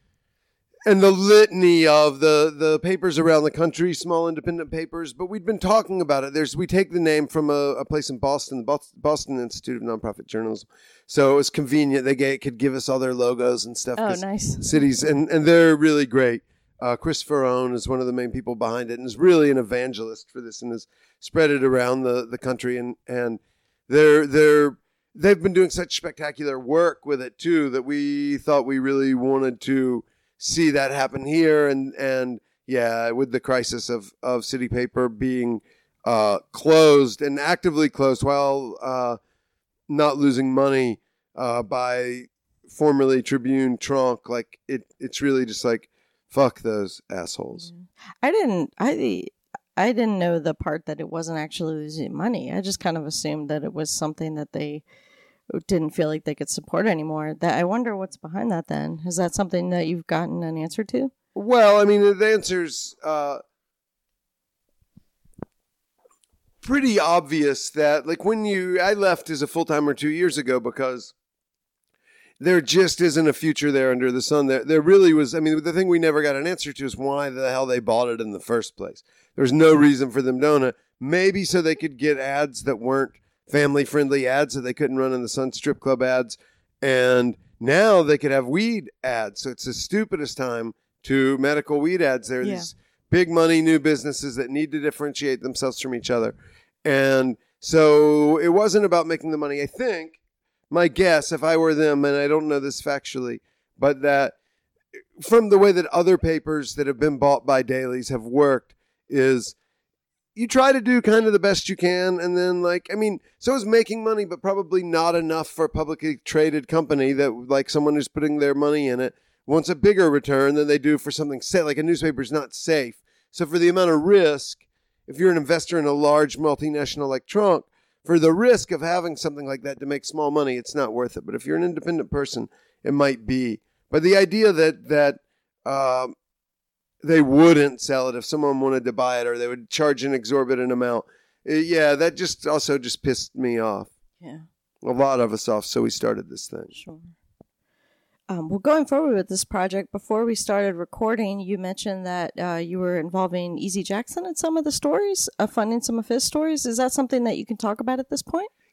S3: and the litany of the, the papers around the country, small independent papers, but we'd been talking about it. There's we take the name from a, a place in Boston, the Boston Institute of Nonprofit Journalism. So it was convenient. They get, could give us all their logos and stuff.
S2: Oh, nice.
S3: Cities, and, and they're really great. Uh, Chris Ferrone is one of the main people behind it and is really an evangelist for this and has spread it around the, the country. And, and they're, they're, they've been doing such spectacular work with it too, that we thought we really wanted to see that happen here. And, and yeah, with the crisis of, of City Paper being uh, closed and actively closed while uh, not losing money uh, by formerly Tribune Trunk, like it, it's really just like, fuck those assholes.
S2: I didn't, I, I didn't know the part that it wasn't actually losing money. I just kind of assumed that it was something that they didn't feel like they could support anymore. That I wonder what's behind that then. Is that something that you've gotten an answer to?
S3: Well, I mean, the answer's uh, pretty obvious that, like, when you, I left as a full-timer two years ago because there just isn't a future there under the sun. There, there really was, I mean, the thing we never got an answer to is why the hell they bought it in the first place. There's no reason for them to own it. Maybe so they could get ads that weren't family-friendly ads that they couldn't run in the Sun Strip Club ads. And now they could have weed ads. So it's the stupidest time to medical weed ads. There are yeah. these big money new businesses that need to differentiate themselves from each other. And so it wasn't about making the money. I think my guess, if I were them, and I don't know this factually, but that from the way that other papers that have been bought by dailies have worked is you try to do kind of the best you can. And then like, I mean, so is making money, but probably not enough for a publicly traded company that like someone who's putting their money in it wants a bigger return than they do for something safe. Like a newspaper is not safe. So for the amount of risk, if you're an investor in a large multinational like Trunk, for the risk of having something like that to make small money, it's not worth it. But if you're an independent person, it might be. But the idea that that uh, they wouldn't sell it if someone wanted to buy it, or they would charge an exorbitant amount, uh, yeah, that just also just pissed me off.
S2: Yeah,
S3: a lot of us off. So we started this thing.
S2: Sure. Um, well, going forward with this project, before we started recording, you mentioned that uh, you were involving Easy Jackson in some of the stories, uh, funding some of his stories. Is that something that you can talk about at this point?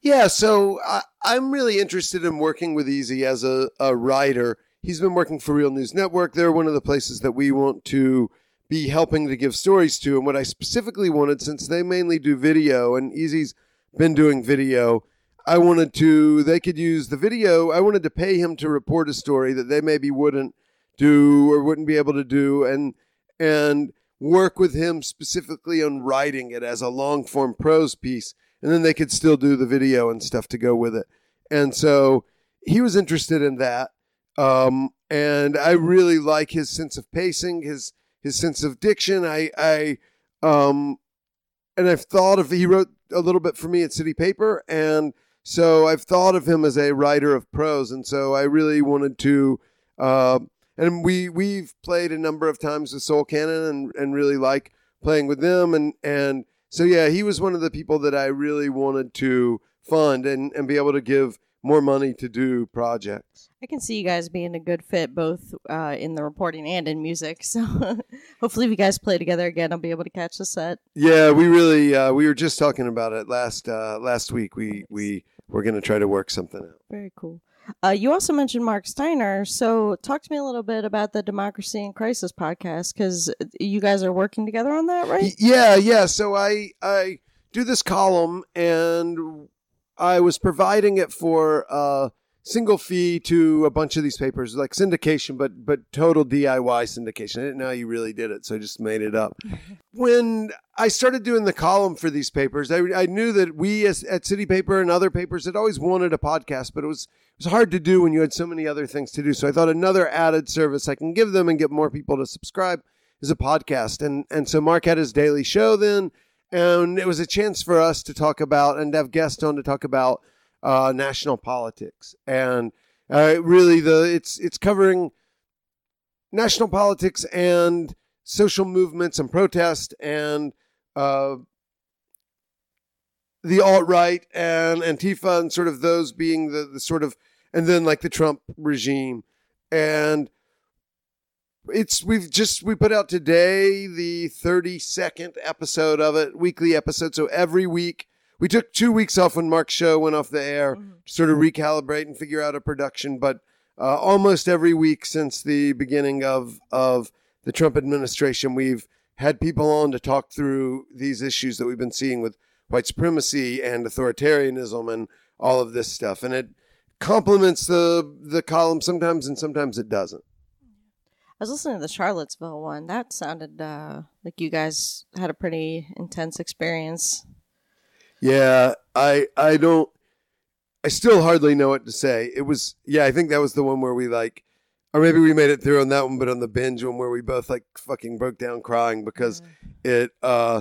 S3: Yeah, so I, I'm really interested in working with Easy as a, a writer. He's been working for Real News Network. They're one of the places that we want to be helping to give stories to. And what I specifically wanted, since they mainly do video, and Easy's been doing video, I wanted to, they could use the video. I wanted to pay him to report a story that they maybe wouldn't do or wouldn't be able to do, and and work with him specifically on writing it as a long form prose piece. And then they could still do the video and stuff to go with it. And so he was interested in that. Um, and I really like his sense of pacing, his his sense of diction. I, I um, and I've thought of, he wrote a little bit for me at City Paper. And so I've thought of him as a writer of prose. And so I really wanted to, uh, and we, we've played a number of times with Soul Cannon and, and really like playing with them. And, and, So, yeah, he was one of the people that I really wanted to fund and, and be able to give more money to do projects.
S2: I can see you guys being a good fit both uh, in the reporting and in music. So hopefully if you guys play together again, I'll be able to catch the set.
S3: Yeah, we really, uh, we were just talking about it last uh, last week. We, we were going to try to work something out.
S2: Very cool. Uh, you also mentioned Mark Steiner. So talk to me a little bit about the Democracy in Crisis podcast, because you guys are working together on that, right?
S3: Yeah, yeah. So I, I do this column, and I was providing it for a single fee to a bunch of these papers, like syndication, but but total D I Y syndication. I didn't know how you really did it, so I just made it up. When I started doing the column for these papers, I, I knew that we as, at City Paper and other papers had always wanted a podcast, but it was it was hard to do when you had so many other things to do. So I thought another added service I can give them and get more people to subscribe is a podcast. And and so Mark had his daily show then, and it was a chance for us to talk about and have guests on to talk about uh, national politics. And uh, really, the it's it's covering national politics and social movements and protest and uh, the alt-right and Antifa and sort of those being the, the sort of, and then like the Trump regime. And it's, we've just, we put out today the thirty-second episode of it, weekly episode. So every week, we took two weeks off when Mark's show went off the air mm-hmm. to sort of recalibrate and figure out a production. But uh, almost every week since the beginning of, of the Trump administration, we've had people on to talk through these issues that we've been seeing with white supremacy and authoritarianism and all of this stuff. And it complements the the column sometimes, and sometimes it doesn't.
S2: I was listening to the Charlottesville one. That sounded uh, like you guys had a pretty intense experience.
S3: Yeah, I I don't, I still hardly know what to say. It was, yeah, I think that was the one where we like, or maybe we made it through on that one, but on the binge one where we both like fucking broke down crying because mm-hmm. it, uh,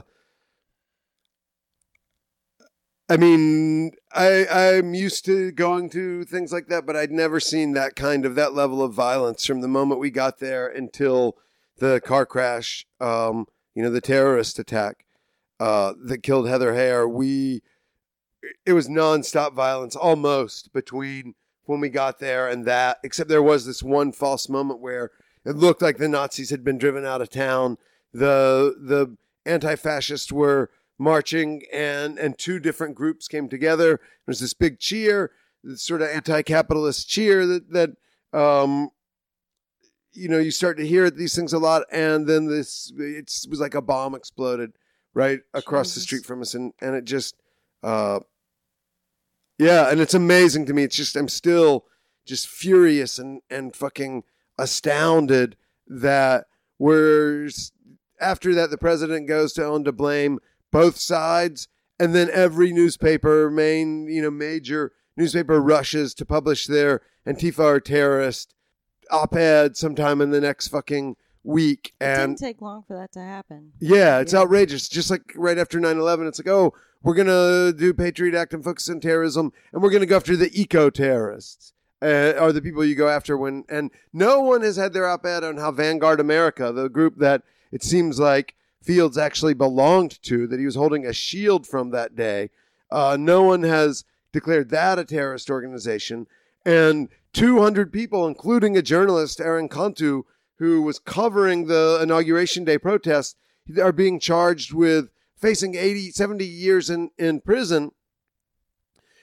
S3: I mean, I, I'm used to going to things like that, but I'd never seen that kind of, that level of violence from the moment we got there until the car crash, um, you know, the terrorist attack uh, that killed Heather Heyer. We, it was nonstop violence almost between when we got there and that, except there was this one false moment where it looked like the Nazis had been driven out of town. The, the anti-fascists were marching, and and two different groups came together. There was this big cheer, this sort of anti-capitalist cheer that that um you know, you start to hear these things a lot, and then this it was like a bomb exploded right across Jesus. the street from us, and and it just uh yeah, and it's amazing to me. It's just I'm still just furious and and fucking astounded that we're after that the president goes to own to blame both sides, and then every newspaper, main, you know, major newspaper rushes to publish their Antifa or terrorist op-ed sometime in the next fucking week.
S2: It
S3: and
S2: didn't take long for that to happen.
S3: Yeah, it's yeah. outrageous. Just like right after nine eleven, it's like, oh, we're going to do Patriot Act and focus on terrorism, and we're going to go after the eco-terrorists, uh, are the people you go after when, and no one has had their op-ed on how Vanguard America, the group that it seems like Fields actually belonged to, that he was holding a shield from that day. Uh, no one has declared that a terrorist organization. And two hundred people, including a journalist, Aaron Cantu, who was covering the Inauguration Day protests, are being charged with facing eighty, seventy years in, in prison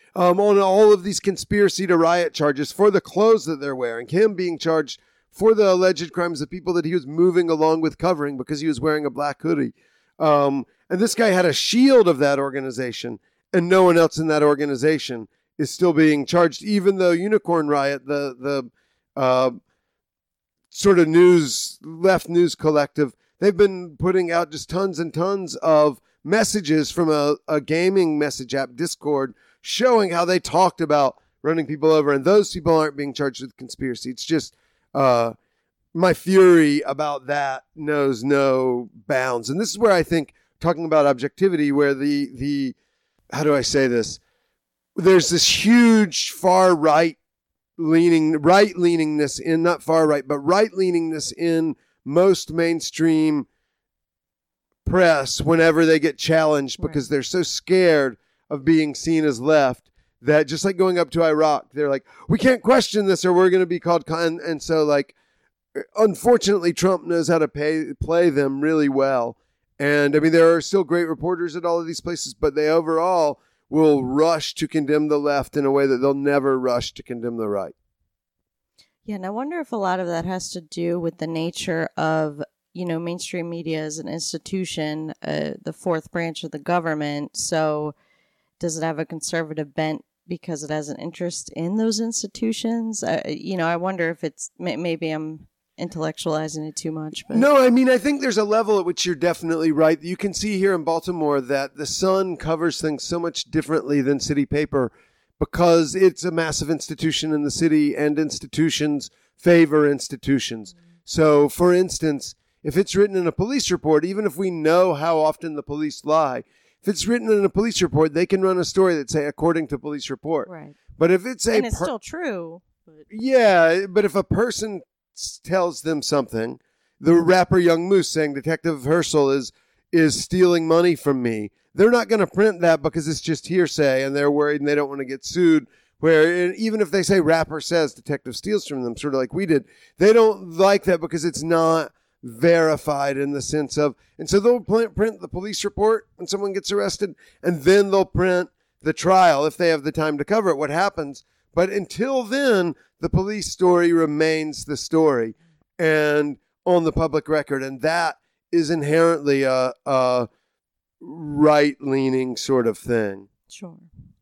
S3: um, on all of these conspiracy to riot charges for the clothes that they're wearing, him being charged for the alleged crimes of people that he was moving along with covering because he was wearing a black hoodie. Um, and this guy had a shield of that organization, and no one else in that organization is still being charged, even though Unicorn Riot, the the uh, sort of news, left news collective, they've been putting out just tons and tons of messages from a, a gaming message app, Discord, showing how they talked about running people over, and those people aren't being charged with conspiracy. It's just uh, my fury about that knows no bounds. And this is where I think, talking about objectivity, where the, the how do I say this? There's this huge far right leaning, right leaningness in, not far right, but right leaningness in most mainstream press whenever they get challenged, because right. they're so scared of being seen as left that, just like going up to Iraq, they're like, we can't question this or we're going to be called con. And so, like, unfortunately, Trump knows how to pay, play them really well. And I mean, there are still great reporters at all of these places, but they overall will rush to condemn the left in a way that they'll never rush to condemn the right.
S2: Yeah, and I wonder if a lot of that has to do with the nature of, you know, mainstream media as an institution, uh, the fourth branch of the government. So does it have a conservative bent because it has an interest in those institutions? Uh, you know, I wonder if it's, maybe I'm intellectualizing it too much. But
S3: no, I mean, I think there's a level at which you're definitely right. You can see here in Baltimore that the Sun covers things so much differently than city paper because it's a massive institution in the city, and institutions favor institutions. Mm-hmm. So, for instance, if it's written in a police report, even if we know how often the police lie, if it's written in a police report, they can run a story that say, according to police report.
S2: Right.
S3: But if it's a
S2: and it's
S3: per-
S2: still true. But...
S3: Yeah, but if a person tells them something, the rapper Young Moose saying Detective Herschel is is stealing money from me, they're not going to print that because it's just hearsay and they're worried and they don't want to get sued. Where even if they say rapper says detective steals from them, sort of like we did, they don't like that because it's not verified in the sense of, and so they'll print the police report when someone gets arrested, and then they'll print the trial if they have the time to cover it, what happens. But until then, the police story remains the story and on the public record, and that is inherently a, a right-leaning sort of thing.
S2: Sure.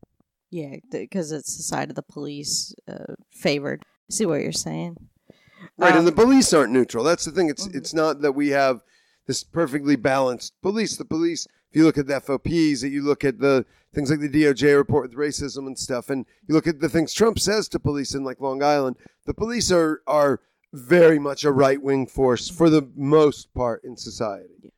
S2: Yeah, because it's the side of the police uh, favored. I see what you're saying.
S3: Right,
S2: um,
S3: and the police aren't neutral. That's the thing. It's
S2: mm-hmm.
S3: it's not that we have this perfectly balanced police. The police, if you look at the F O Ps, that you look at the things like the D O J report with racism and stuff, and you look at the things Trump says to police in like Long Island, the police are are very much a right-wing force for the most part in society.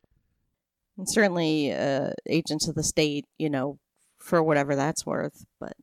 S2: And certainly uh, agents of the state, you know, for whatever that's worth. But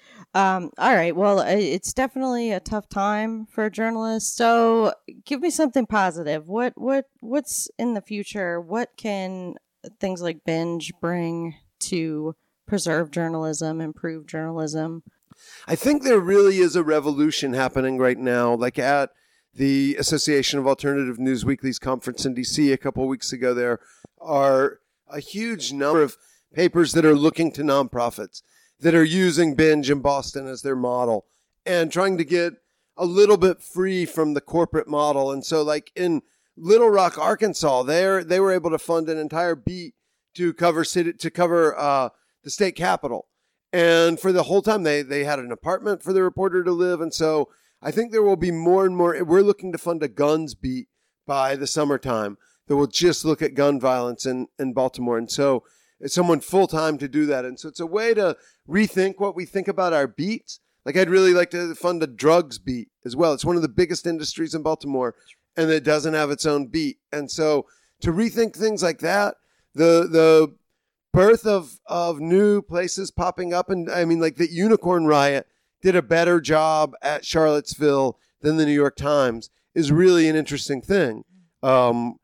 S2: um, all right, well, it's definitely a tough time for journalists. So give me something positive. What what what's in the future? What can things like Binge bring to preserve journalism, improve journalism?
S3: I think there really is a revolution happening right now, like at the Association of Alternative News Weekly's conference in D C a couple of weeks ago. There are a huge number of papers that are looking to nonprofits that are using Binge in Boston as their model and trying to get a little bit free from the corporate model. And so like in Little Rock, Arkansas, they they were able to fund an entire beat to cover city, to cover uh, the state capitol. And for the whole time, they, they had an apartment for the reporter to live. And so I think there will be more and more. We're looking to fund a guns beat by the summertime that will just look at gun violence in, in Baltimore. And so it's someone full-time to do that. And so it's a way to rethink what we think about our beats. Like I'd really like to fund a drugs beat as well. It's one of the biggest industries in Baltimore, and it doesn't have its own beat. And so to rethink things like that, the the birth of, of new places popping up, and I mean, like the Unicorn Riot did a better job at Charlottesville than the New York Times, is really an interesting thing. Um,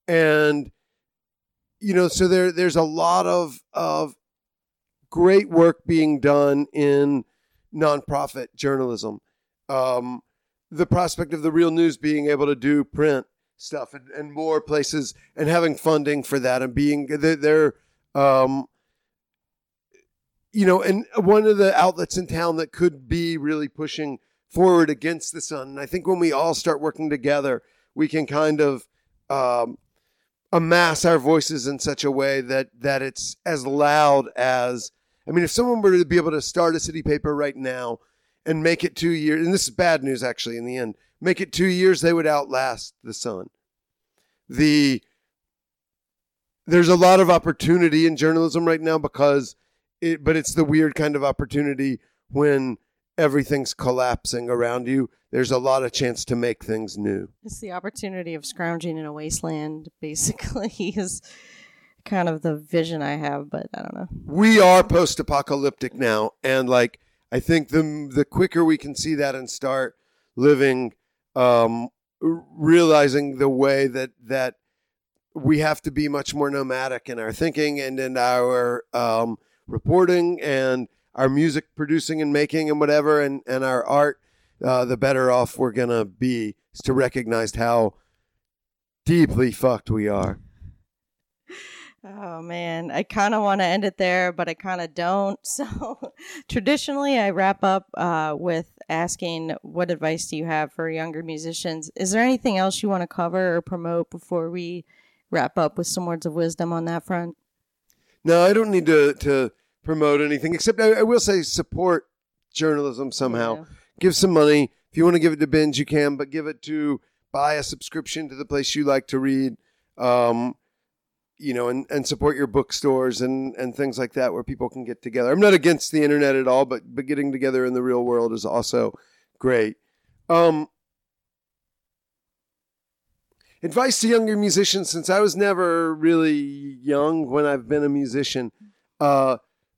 S3: and, you know, so there there's a lot of of great work being done in nonprofit journalism. Um, the prospect of the Real News being able to do print stuff and, and more places and having funding for that and being they're, they're um, you know, and one of the outlets in town that could be really pushing forward against the sun. And I think when we all start working together, we can kind of um, amass our voices in such a way that that it's as loud as, I mean, if someone were to be able to start a city paper right now and make it two years, and this is bad news actually in the end, make it two years, they would outlast the sun. The There's a lot of opportunity in journalism right now because it, but it's the weird kind of opportunity when everything's collapsing around you. There's a lot of chance to make things new.
S2: It's the opportunity of scrounging in a wasteland, basically, is kind of the vision I have, but I don't know.
S3: We are post-apocalyptic now, and like I think the the quicker we can see that and start living, um, realizing the way that that we have to be much more nomadic in our thinking and in our um, reporting and our music producing and making and whatever, and, and our art, uh, the better off we're going to be, is to recognize how deeply fucked we are.
S2: Oh, man. I kind of want to end it there, but I kind of don't. So traditionally, I wrap up uh, with asking, what advice do you have for younger musicians? Is there anything else you want to cover or promote before we wrap up with some words of wisdom on that front?
S3: No, I don't need to, to promote anything, except I, I will say support journalism somehow. Yeah. Give some money. If you want to give it to Binge, you can, but give it to buy a subscription to the place you like to read. Um, you know, and, and support your bookstores and, and things like that where people can get together. I'm not against the internet at all, but, but getting together in the real world is also great. Um, advice to younger musicians, since I was never really young when I've been a musician. Uh,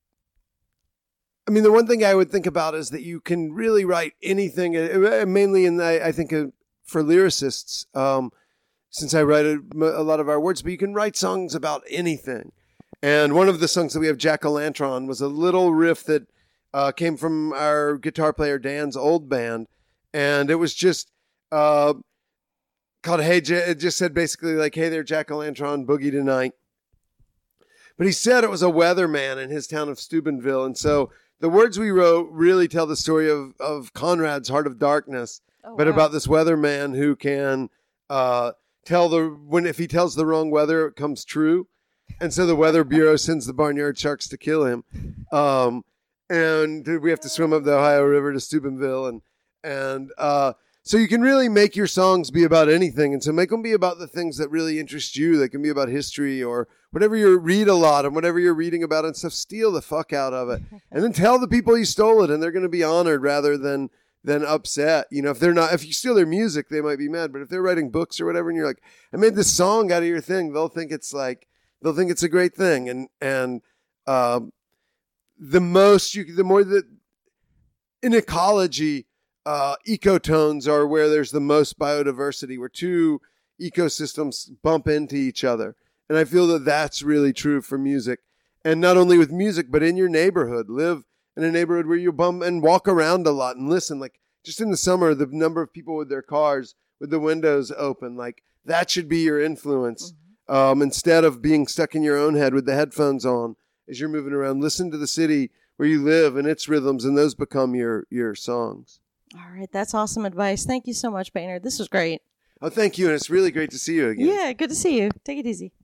S3: I mean, the one thing I would think about is that you can really write anything, uh, mainly in, I, I think, uh, for lyricists, um, since I write a, a lot of our words, but you can write songs about anything. And one of the songs that we have, Jack-O-Lantern, was a little riff that uh, came from our guitar player Dan's old band. And it was just uh, called Hey, J- it just said basically like, hey there, Jack-O-Lantern, boogie tonight. But he said it was a weatherman in his town of Steubenville. And so the words we wrote really tell the story of, of Conrad's Heart of Darkness, oh, but wow. about this weatherman who can... Uh, Tell the when if he tells the wrong weather, it comes true, and so the Weather Bureau sends the barnyard sharks to kill him, um, and we have to swim up the Ohio River to Steubenville, and and uh, so you can really make your songs be about anything, and so make them be about the things that really interest you. They can be about history or whatever you read a lot and whatever you're reading about and stuff. Steal the fuck out of it, and then tell the people you stole it, and they're going to be honored rather than. than upset. You know, if they're not, if you steal their music, they might be mad, but if they're writing books or whatever, and you're like, I made this song out of your thing, they'll think it's like, they'll think it's a great thing. And, and, um, the most you, the more that in ecology, uh, ecotones are where there's the most biodiversity, where two ecosystems bump into each other. And I feel that that's really true for music, and not only with music, but in your neighborhood. Live in a neighborhood where you bum and walk around a lot and listen. Like just in the summer, the number of people with their cars with the windows open, like that should be your influence. Mm-hmm. Um, instead of being stuck in your own head with the headphones on as you're moving around, listen to the city where you live and its rhythms, and those become your, your songs.
S2: All right. That's awesome advice. Thank you so much, Boehnert. This was great.
S3: Oh, thank you. And it's really great to see you again.
S2: Yeah. Good to see you. Take it easy.